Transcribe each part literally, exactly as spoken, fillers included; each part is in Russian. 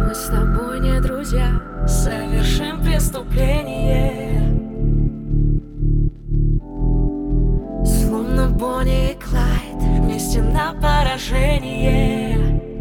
Мы с тобой не друзья, совершим преступление, словно Бонни и Клайд, вместе на поражение.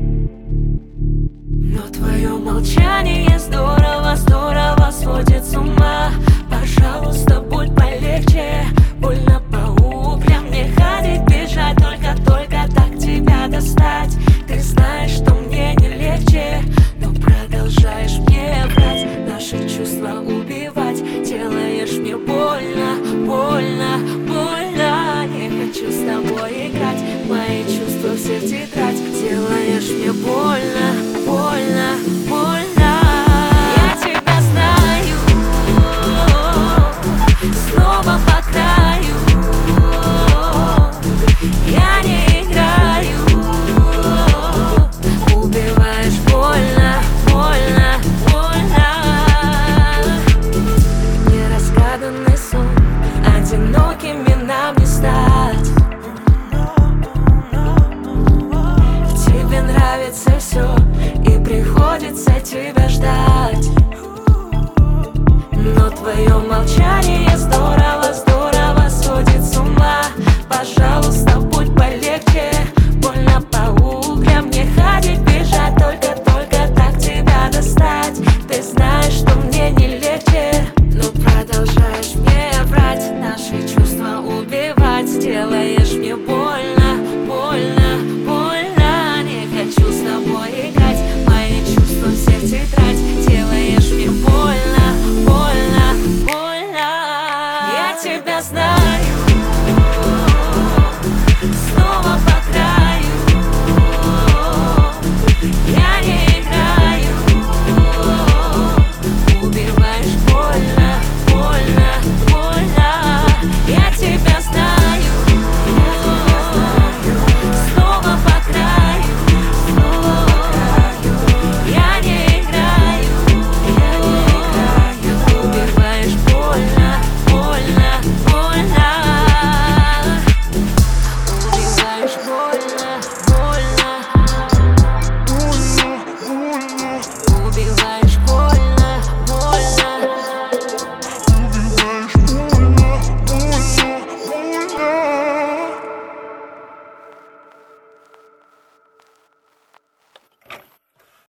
Но твое молчание здорово, здорово сводит с ума. Пожалуйста, будь полегче, больно по углям мне ходить, бежать, только-только так тебя достать. Ты знаешь, что мне не легче, но продолжаешь мне врать, наши чувства убивать. Делаешь мне больно, больно, больно. Не хочу с тобой играть, мои чувства все в тетрадь. Делаешь мне больно, больно, больно. Я тебя знаю, снова по краю. Я не играю, убиваешь больно, больно, больно. Неразгаданный сон, одинокими нам не стать. В тебе нравится все, и приходится тебе